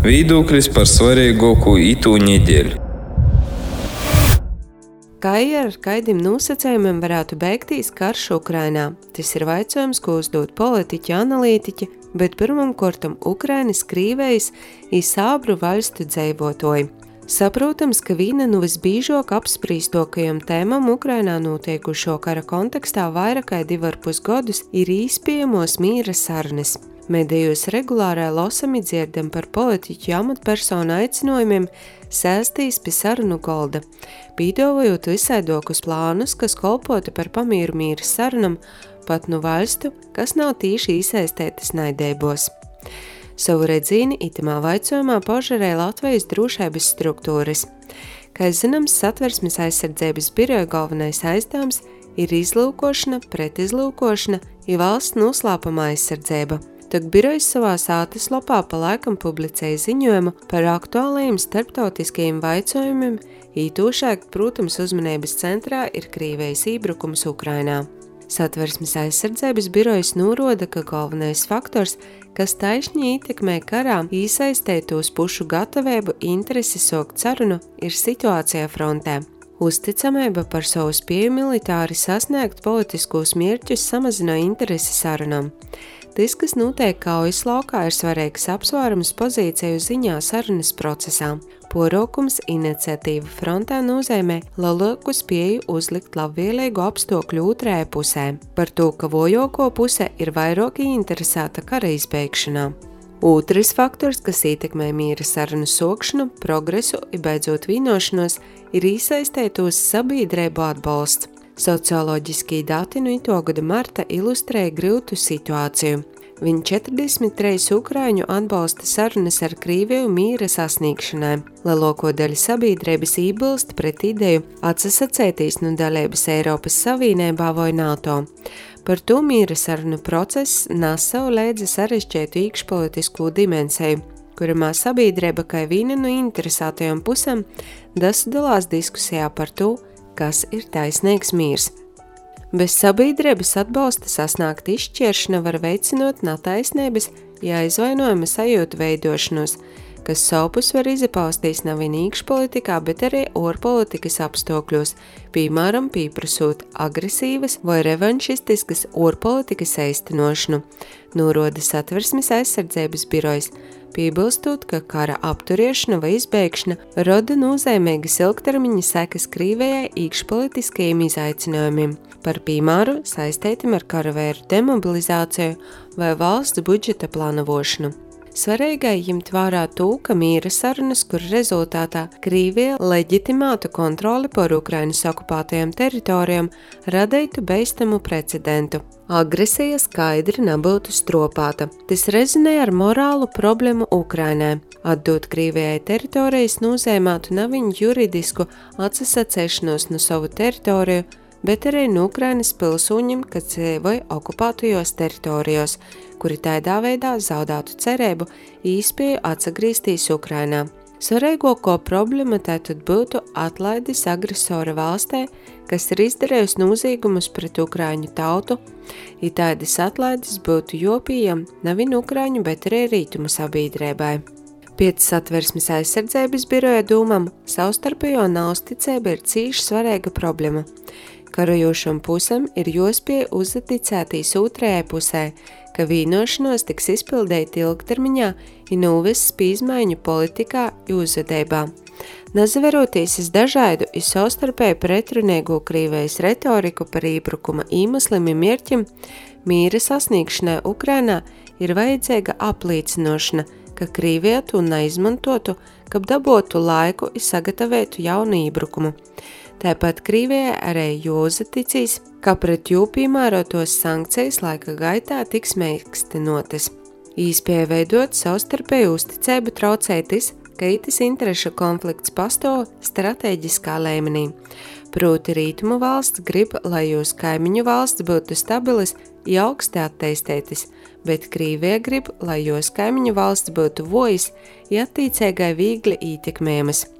Viedoklis par svarīgāko itū nedēļu. Kā ar kādiem nosacījumiem varētu beigties karš Ukrainā? Tas ir jautājums, ko uzdod politiķi, analītiķi, bet pirmkārt Ukrainas krīvējs ir sābru valstu dzīvotoji. Saprotams, ka viena no visbiežāk apsprīstākajām tēmām Ukrainā notiekušo kara kontekstā vairāk kā 2,5 gadus ir iespējamos miera sarunas. Medijos regulāri lasami dzirdam par politiķu amatpersonu aicinājumiem sēstīs pie sarunu galda, piedāvājot visaidokus plānus, kas kalpotu par pamieru miera sarunam pat no valstu, kas nav tīši iesaistētas naidībos. Savu redzīni itamā jautājumā pauž arī Latvijas drošības struktūras. Kā zināms, Satversmes aizsardzības biroja galvenais aizdevums ir izlūkošana, pretizlūkošana un valsts noslēpuma aizsardzība. Tad birojs savā sātaslapā pa laikam publicēja ziņojumu par aktuālajiem starptautiskajiem jautājumiem, īpašāk, protams, uzmanības centrā ir Krievijas iebrukums Ukrainā. Satversmes aizsardzības birojas norāda, ka galvenais faktors, kas taisni ietekmē karā iesaistētos pušu gatavību interesi sākt sarunu, ir situācija frontē. Uzticamība par savu spēju militāri sasniegt politiskos mērķus samazina interesi sarunām. Tas, kas notiek kaujas laukā, ir svarīgs apsvērums pozīciju ziņā sarunas procesā. Porokums iniciatīva frontē nozīmē lielāku spēju uzlikt labvēlīgu apstākļu otrajai pusē, par to, ka vājāko puse ir vairāk interesēta kara izbeigšanā. Otrs faktors, kas ietekmē miera sarunu sākšanu, progresu un beidzot vienošanos, ir iesaistētos sabiedrību atbalsts. Socioloģiskie dati no ito gada marta ilustrēja grūtu situāciju. Viņi 43 ukraiņu atbalsta sarunas ar Krieviju miera sasniegšanai. Lielāko daļu sabiedrības iebilst pret ideju atsasacēties no dalības Eiropas Savienībā vai NATO. Par to miera sarunu process nes sev līdzi sarežģītu iekšpolitisko dimensiju, kurā sabiedrība kā viena no interesētajām pusēm dasadalās diskusijā par to, kas ir taisnīgs miers. Bez sabiedrības atbalsta sasniegt izšķiršana var veicinot netaisnības, aizvainojuma sajūtu veidošanos, kas savpus var izapaustīs nevien iekšpolitikā, bet arī ārpolitikas apstākļos, piemēram, pieprasot agresīvas vai revanšistiskas ārpolitikas īstenošanu, norāda Satversmes aizsardzības birojs, piebilstot, ka kara apturiešana vai izbeigšana rada nozīmīgas ilgtermiņa sekas Krievijai iekšpolitiskajiem izaicinājumiem, par piemēru saistītiem ar karavēru demobilizāciju vai valsts budžeta plānošanu. Svarīgai ņemt vērā to, ka miera sarunas, kur rezultātā Krievija leģitimētu kontroli par Ukrainas okupētajām teritorijām, radītu beistamu precedentu. Agresija skaidri nebūtu stropāta. Tas rezonē ar morālu problēmu Ukrainai. Atdot Krievijai teritorijas nozīmētu neviņu juridisku atsasacēšanos no savu teritoriju, bet arī no Ukrainas pilsoņiem, kas dzīvoja okupētajos teritorijos, kuri tādā veidā zaudētu cerību īspēju atgriezties Ukrainā. Svarīgāko problēma tātad būtu atlaidis agresora valstī, kas ir izdarījusi noziegumus pret Ukraiņu tautu, ja tādas atlaides būtu jopījam nevien Ukraiņu, bet arī rītumu sabiedrībai. Pēc Satversmes aizsardzības biroja dūmam savstarpējo neusticība ir cīši svarīga problēma. Karajošam pusam ir jāspēj uzticēties otrajai pusē, ka vienošanos tiks izpildīta ilgtermiņā un novests pie izmaiņu politikā un uzvedībā. Nezaveroties uz dažādu un savstarpēji pretrunīgo Krievijas retoriku par iebrukuma iemeslim un mērķim, miera sasniegšanai Ukrainā ir vajadzīga apliecinošana, ka Krievija to neizmantotu, kad dabūtu laiku un sagatavētu jaunu iebrukumu. Tāpat Krievijai arī jāuzticas, ka pret jū piemērotos sankcijas laika gaitā tiks mīkstinotas. Īspēja veidot savstarpēju uzticību traucētis, ka itis interešu konflikts pastāv stratēģiskā līmenī. Proti rītumu valsts grib, lai jūs kaimiņu valsts būtu stabilas un augsti attīstītas, bet Krievija grib, lai jūs kaimiņu valsts būtu vojas un attiecīgai viegli ietekmējamas.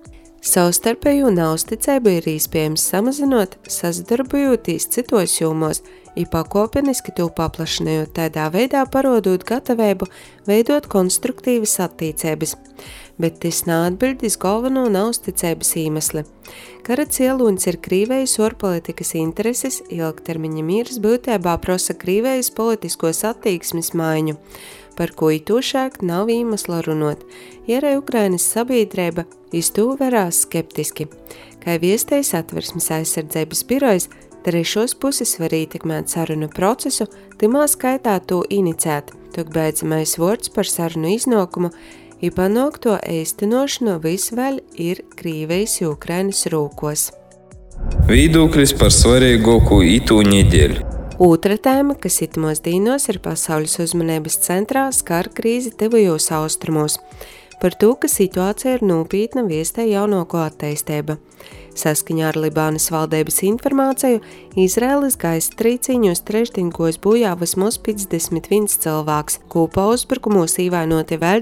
Savstarpēju neusticību ir iespējams samazinot, sadarbojoties citos jomos, pakāpeniski to paplašinot, tādā veidā parodot gatavību veidot konstruktīvas attiecības. Bet tas neatbild uz galveno neusticības iemesli. Kara cielonis ir Krīvijas ārpolitikas intereses, ilgtermiņa miers būtībā prasa Krīvijas politiskos attieksmes maiņu, par ko itošāk nav iemesla runot, ja arī Ukrainas sabiedrība iz to verās skeptiski. Kā viestējis Satversmes aizsardzības birojs, trešos puses var ietekmēt sarunu procesu, timā skaitā to inicēt, tok beidzamais vārds par sarunu iznākumu, panākt to īstenošanu visvēļ ir Krīvijas un Ukrainas rūkos. Viedoklis par svarīgāko itū nedēļu. Otra tēma, kas itimos dīnos ir pasaules uzmanības centrā, skar krīzi tuvajos austrumos. Par to, ka situācija ir nopietna, viestē jaunāko attīstība. Saskaņā ar Libānas valdības informāciju, Izraēlas gaisa trīcīņos trešdienkos bojā vismaz 51 cilvēks, kopā uzbrukumos ievainoti vēl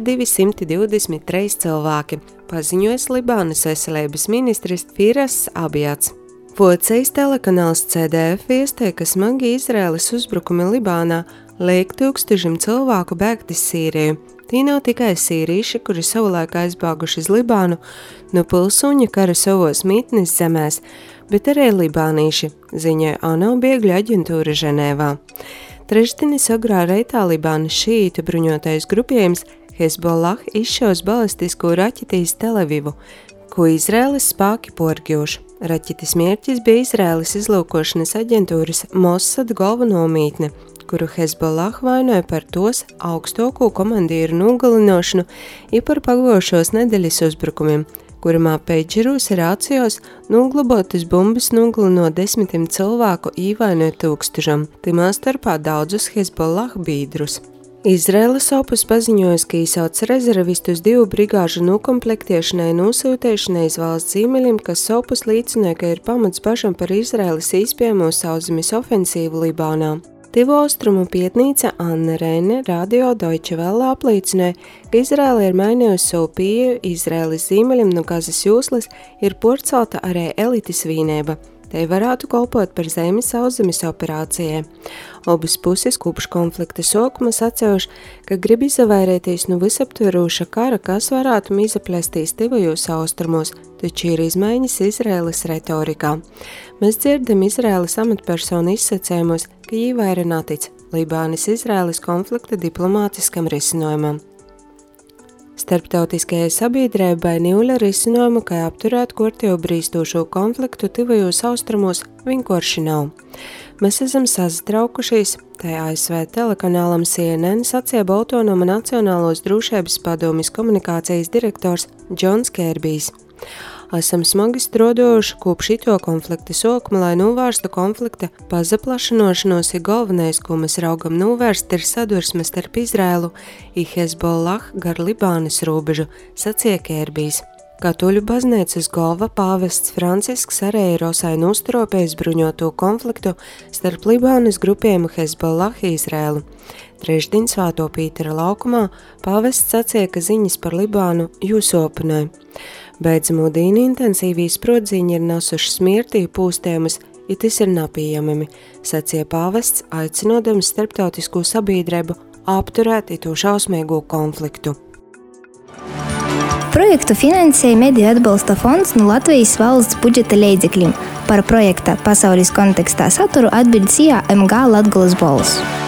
223 cilvēki, paziņojas Libānas veselības ministrs Firas Abjats. Vācijas telekanāls CDF viestē, ka smagi Izraēlas uzbrukumi Libānā liek tūkstošiem cilvēku bēgt uz Sīriju. Tī nav tikai sīrieši, kuri savulaik aizbāguši uz Libānu no pilsoņa kara savos mītnes zemēs, bet arī libānīši, ziņoja ANO bēgļu aģentūra Ženēvā. Trešdienas agrā reitā Libānas šīītu bruņotais grupējums Hezbollah izšaus balistisko raķeti iz Tel-Avivu, ko Izraēlas spēki porgļoši. Raķetes mērķis bija Izraēlas izlūkošanas aģentūras Mossad galveno mītne, kuru Hezbollah vainoja par tos augstāko komandieru nogalināšanu par pagājušos nedēļas uzbrukumiem, kurumā peidžeros rācijos noglabotas bumbas nogalinot 10 cilvēku ievainot tūkstošam, timā starpā daudzus Hezbollah biedrus. Izraēlas opus paziņojas, ka īsauc rezervistus 2 brigāžu nokomplektēšanai nosūtēšanai iz valsts ziemeļiem, kas opus līdzināja, ka ir pamats bažam par Izraēlas iespējamo sauszemes ofensīvu Libānā. Tivu austrumu pietnīca Anna Reine radio Deutsche Welle apliecināja, ka Izraēla ir mainījusi savu pieeju Izraēlas ziemeļiem no Gazas jūslas ir porcelta arī elites vīnēba. Te varētu kalpot par zemes sauszemes operācijai. Abas puses kopš konflikta sākuma sacējuši, ka grib izvairīties no visaptveroša kara, kas varētu izaplēstīs tivajos austrumos, taču ir izmaiņas Izraēlas retorikā. Mēs dzirdam Izraēlas amatpersonu izsacējumos, ka jī vaira natic Libānas-Izraēlas konflikta diplomātiskam risinājumam. Starptautiskajai sabiedrībai nīļa risinājumu, kā apturēt kortējo brīstošo konfliktu tivajos austrumos, vienkārši nav. Mēs esam satraukušies, tā ASV telekanālam CNN sacīja Autonoma Nacionālos drošības padomes komunikācijas direktors Džons Kērbijs. Esam smagi strādājuši kopš šito konflikta sākuma, lai novērstu konflikta pazaplašanošanos, ja galvenais, ko mēs raugam novērst, ir sadursme starp Izraēlu un Hezbollah gar Libānas robežu, sacīja Kērbijs. Katoļu baznīcas galva pāvests Francisks arī ir osaini uztropējis bruņoto konfliktu starp Libānas grupiem Hezbollah un Izraēlu. Trešdien Svēto Pītera laukumā pāvests sacīja, ka ziņas par Libānu jūsopināja. Beidzamo dīni intensīvī sprodziņi ir nesuši smirtī pūstējumus, ja tas ir nepieejami, sacīja pāvests, aicinodams starptautisko sabiedrību apturēt to šausmīgo konfliktu. Projektu finansēja Mediju atbalsta fonds no Latvijas valsts budžeta līdzekļiem. Par projekta pasaules kontekstā saturu atbild SIA MG Latgolas balss.